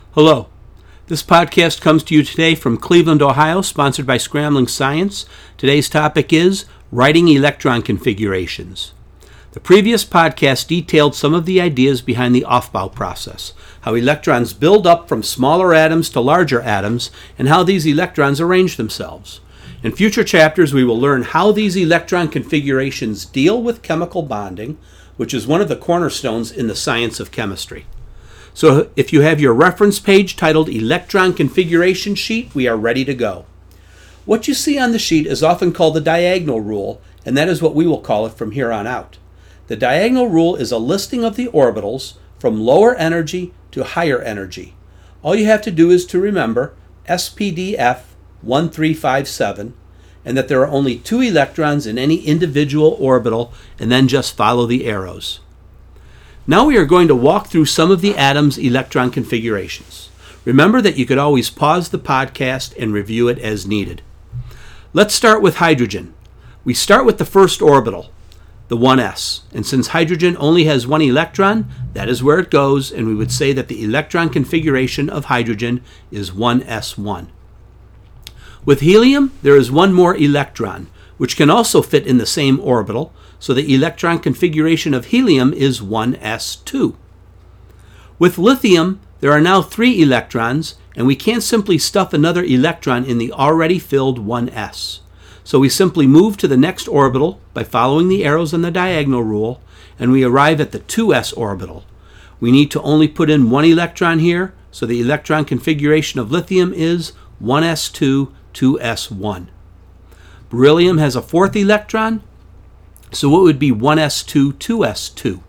Hello. This podcast comes to you today from Cleveland, Ohio, sponsored by Scrambling Science. Today's topic is writing electron configurations. The previous podcast detailed some of the ideas behind the Aufbau process, how electrons build up from smaller atoms to larger atoms, and how these electrons arrange themselves. In future chapters, we will learn how these electron configurations deal with chemical bonding, which is one of the cornerstones in the science of chemistry. So if you have your reference page titled Electron Configuration Sheet, we are ready to go. What you see on the sheet is often called the diagonal rule, and that is what we will call it from here on out. The diagonal rule is a listing of the orbitals from lower energy to higher energy. All you have to do is to remember SPDF 1357, and that there are only 2 electrons in any individual orbital, and then just follow the arrows. Now we are going to walk through some of the atoms' electron configurations. Remember that you could always pause the podcast and review it as needed. Let's start with hydrogen. We start with the first orbital, the 1s, and since hydrogen only has 1 electron, that is where it goes, and we would say that the electron configuration of hydrogen is 1s1. With helium, there is 1 more electron, which can also fit in the same orbital, so the electron configuration of helium is 1s2. With lithium, there are now 3 electrons, and we can't simply stuff another electron in the already filled 1s. So we simply move to the next orbital by following the arrows on the diagonal rule, and we arrive at the 2s orbital. We need to only put in 1 electron here, so the electron configuration of lithium is 1s2, 2s1. Beryllium has a 4th electron, so it would be 1s2, 2s2.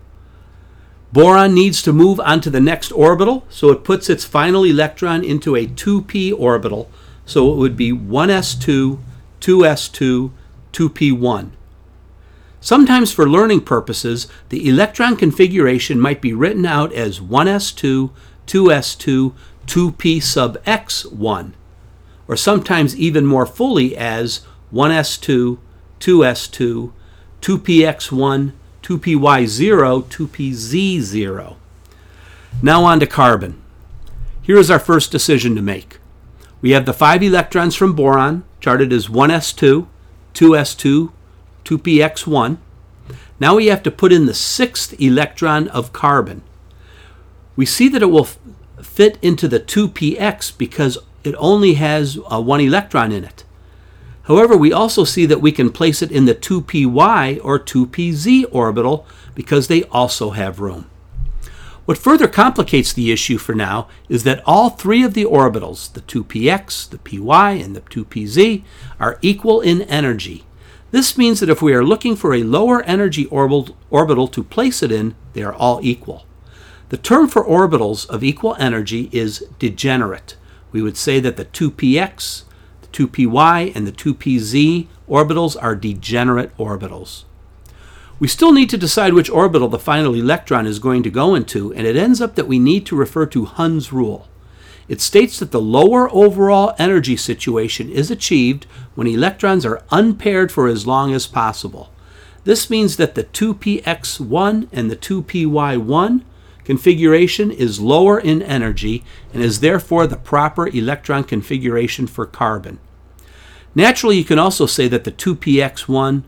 Boron needs to move on to the next orbital, so it puts its final electron into a 2p orbital, so it would be 1s2, 2s2, 2p1. Sometimes for learning purposes, the electron configuration might be written out as 1s2, 2s2, 2p sub x1, or sometimes even more fully as 1s2, 2s2, 2px1, 2py0, 2pz0. Now on to carbon. Here is our first decision to make. We have the 5 electrons from boron, charted as 1s2, 2s2, 2px1. Now we have to put in the 6th electron of carbon. We see that it will fit into the 2px because it only has 1 electron in it. However, we also see that we can place it in the 2py or 2pz orbital because they also have room. What further complicates the issue for now is that all 3 of the orbitals, the 2px, the py, and the 2pz, are equal in energy. This means that if we are looking for a lower energy orbital to place it in, they are all equal. The term for orbitals of equal energy is degenerate. We would say that the 2px, 2py, and the 2pz orbitals are degenerate orbitals. We still need to decide which orbital the final electron is going to go into, and it ends up that we need to refer to Hund's rule. It states that the lower overall energy situation is achieved when electrons are unpaired for as long as possible. This means that the 2px1 and the 2py1 configuration is lower in energy and is therefore the proper electron configuration for carbon. Naturally, you can also say that the 2px1,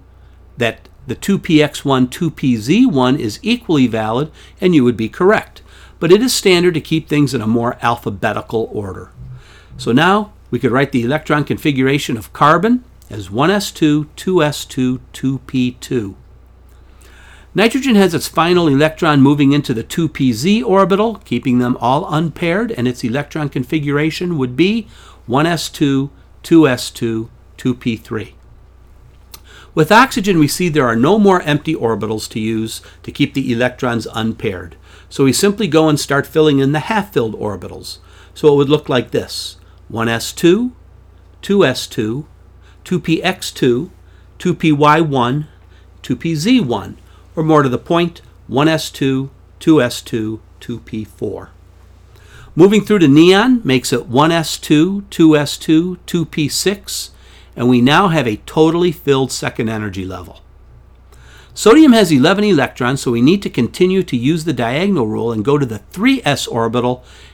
2pz1 is equally valid, and you would be correct. But it is standard to keep things in a more alphabetical order. So now we could write the electron configuration of carbon as 1s2, 2s2, 2p2. Nitrogen has its final electron moving into the 2pz orbital, keeping them all unpaired, and its electron configuration would be 1s2, 2s2, 2p3. With oxygen, we see there are no more empty orbitals to use to keep the electrons unpaired. So we simply go and start filling in the half-filled orbitals. So it would look like this: 1s2, 2s2, 2px2, 2py1, 2pz1, or more to the point, 1s2, 2s2, 2p4. Moving through to neon makes it 1s2, 2s2, 2p6, and we now have a totally filled second energy level. Sodium has 11 electrons, so we need to continue to use the diagonal rule and go to the 3s orbital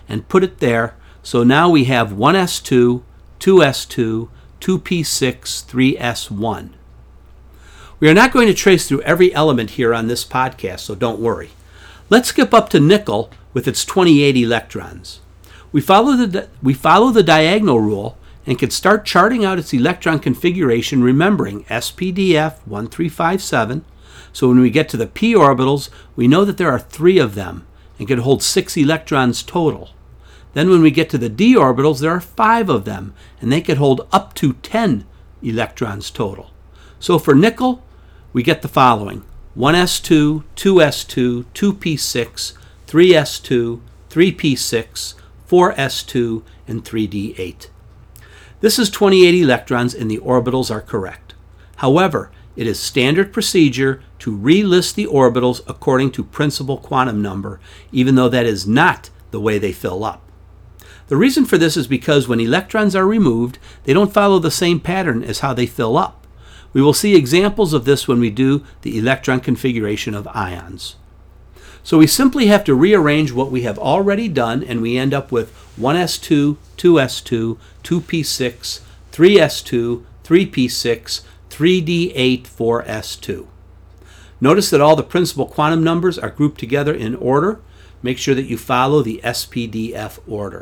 and put it there. So now we have 1s2, 2s2, 2p6, 3s1. We are not going to trace through every element here on this podcast, so don't worry. Let's skip up to nickel with its 28 electrons. We follow the diagonal rule and can start charting out its electron configuration, remembering SPDF 1357. So when we get to the p orbitals, we know that there are 3 of them and can hold 6 electrons total. Then when we get to the d orbitals, there are 5 of them, and they can hold up to 10 electrons total. So for nickel, we get the following: 1s2, 2s2, 2p6, 3s2, 3p6, 4s2, and 3d8. This is 28 electrons, and the orbitals are correct. However, it is standard procedure to relist the orbitals according to principal quantum number, even though that is not the way they fill up. The reason for this is because when electrons are removed, they don't follow the same pattern as how they fill up. We will see examples of this when we do the electron configuration of ions. So we simply have to rearrange what we have already done, and we end up with 1s2, 2s2, 2p6, 3s2, 3p6, 3d8, 4s2. Notice that all the principal quantum numbers are grouped together in order. Make sure that you follow the SPDF order.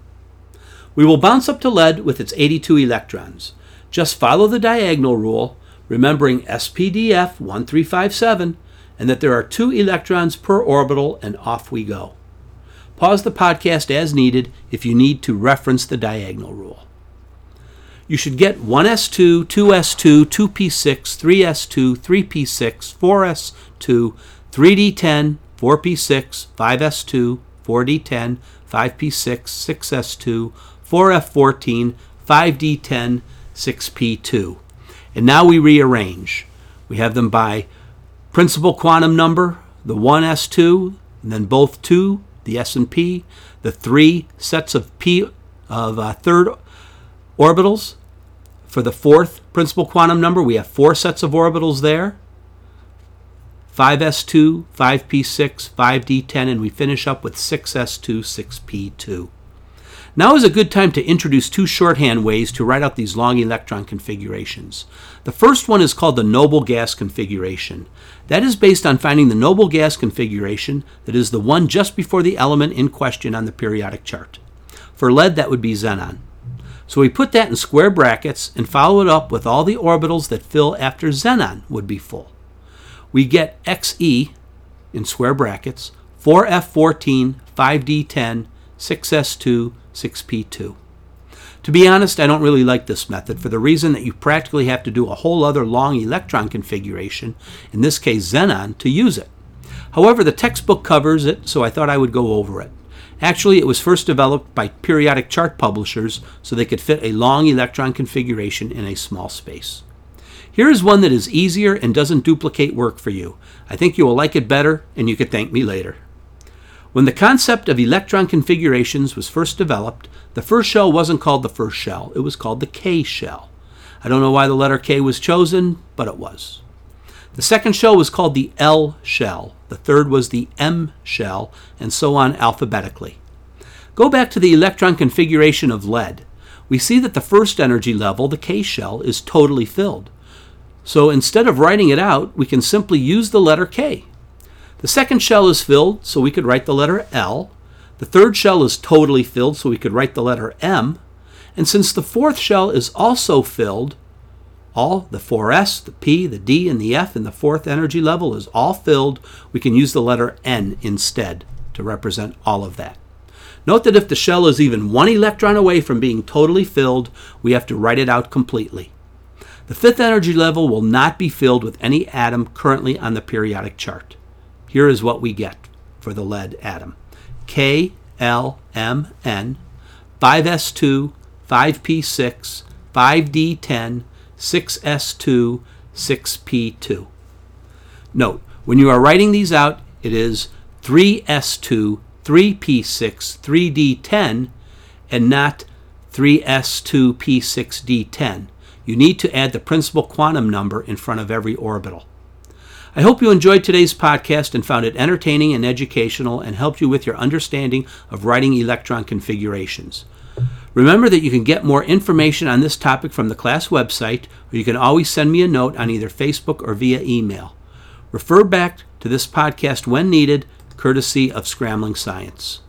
We will bounce up to lead with its 82 electrons. Just follow the diagonal rule, remembering SPDF 1357, and that there are 2 electrons per orbital, and off we go. Pause the podcast as needed if you need to reference the diagonal rule. You should get 1s2, 2s2, 2p6, 3s2, 3p6, 4s2, 3d10, 4p6, 5s2, 4d10, 5p6, 6s2, 4f14, 5d10, 6p2. And now we rearrange. We have them by principal quantum number, the 1s2, and then both 2, the s and p, the 3 sets of third orbitals. For the 4th principal quantum number, we have 4 sets of orbitals there. 5s2, 5p6, 5d10, and we finish up with 6s2, 6p2. Now is a good time to introduce 2 shorthand ways to write out these long electron configurations. The first one is called the noble gas configuration. That is based on finding the noble gas configuration that is the one just before the element in question on the periodic chart. For lead, that would be xenon. So we put that in square brackets and follow it up with all the orbitals that fill after xenon would be full. We get Xe in square brackets, 4f14, 5d10, 6s2, 6p2. To be honest, I don't really like this method for the reason that you practically have to do a whole other long electron configuration, in this case xenon, to use it. However, the textbook covers it, so I thought I would go over it. Actually, it was first developed by periodic chart publishers so they could fit a long electron configuration in a small space. Here is one that is easier and doesn't duplicate work for you. I think you will like it better, and you could thank me later. When the concept of electron configurations was first developed, the first shell wasn't called the first shell. It was called the K shell. I don't know why the letter K was chosen, but it was. The second shell was called the L shell. The third was the M shell, and so on alphabetically. Go back to the electron configuration of lead. We see that the first energy level, the K shell, is totally filled. So instead of writing it out, we can simply use the letter K. The second shell is filled, so we could write the letter L. The third shell is totally filled, so we could write the letter M. And since the fourth shell is also filled, all the 4s, the p, the d, and the f in the fourth energy level is all filled, we can use the letter N instead to represent all of that. Note that if the shell is even 1 electron away from being totally filled, we have to write it out completely. The fifth energy level will not be filled with any atom currently on the periodic chart. Here is what we get for the lead atom. K, L, M, N, 5s2, 5p6, 5d10, 6s2, 6p2. Note, when you are writing these out, it is 3s2, 3p6, 3d10, and not 3s2, p6, d10. You need to add the principal quantum number in front of every orbital. I hope you enjoyed today's podcast and found it entertaining and educational and helped you with your understanding of writing electron configurations. Remember that you can get more information on this topic from the class website, or you can always send me a note on either Facebook or via email. Refer back to this podcast when needed, courtesy of Scrambling Science.